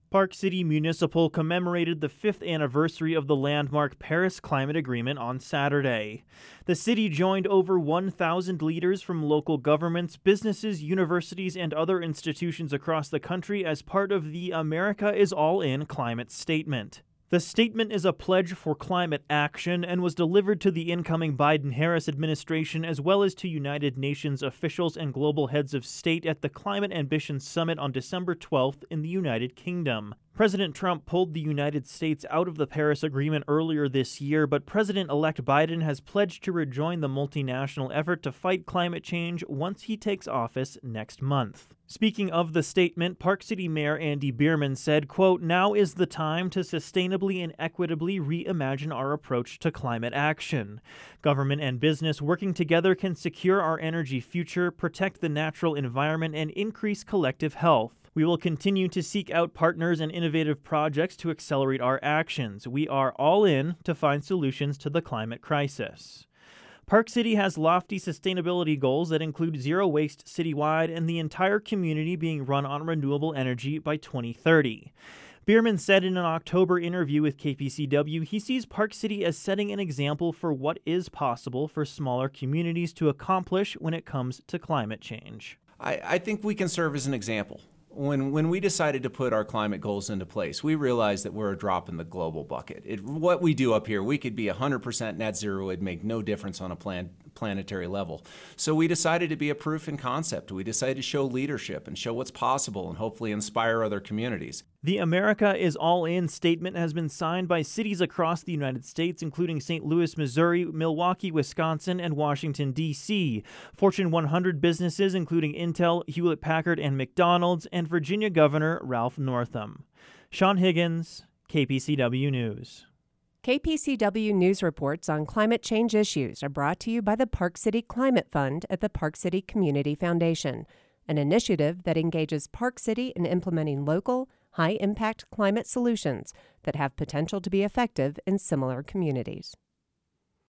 Park City Municipal commemorated the 5th anniversary of the landmark Paris Climate Agreement on Saturday. The city joined over 1,000 leaders from local governments, businesses, universities, and other institutions across the country as part of the America is All In climate statement. The statement is a pledge for climate action and was delivered to the incoming Biden-Harris administration as well as to United Nations officials and global heads of state at the Climate Ambition Summit on December 12th in the United Kingdom. President Trump pulled the United States out of the Paris Agreement earlier this year, but President-elect Biden has pledged to rejoin the multinational effort to fight climate change once he takes office next month. Speaking of the statement, Park City Mayor Andy Bierman said, quote, "Now is the time to sustainably and equitably reimagine our approach to climate action. Government and business working together can secure our energy future, protect the natural environment, and increase collective health. We will continue to seek out partners and innovative projects to accelerate our actions. We are all in to find solutions to the climate crisis." Park City has lofty sustainability goals that include zero waste citywide and the entire community being run on renewable energy by 2030. Bierman said in an October interview with KPCW he sees Park City as setting an example for what is possible for smaller communities to accomplish when it comes to climate change. I think we can serve as an example. When we decided to put our climate goals into place, we realized that we're a drop in the global bucket. What we do up here, we could be 100% net zero. It'd make no difference on a planetary level. So we decided to be a proof in concept. We decided to show leadership and show what's possible and hopefully inspire other communities. The America is All In statement has been signed by cities across the United States, including St. Louis, Missouri, Milwaukee, Wisconsin, and Washington, D.C., Fortune 100 businesses, including Intel, Hewlett-Packard, and McDonald's, and Virginia Governor Ralph Northam. Sean Higgins, KPCW News. KPCW News reports on climate change issues are brought to you by the Park City Climate Fund at the Park City Community Foundation, an initiative that engages Park City in implementing local, high-impact climate solutions that have potential to be effective in similar communities.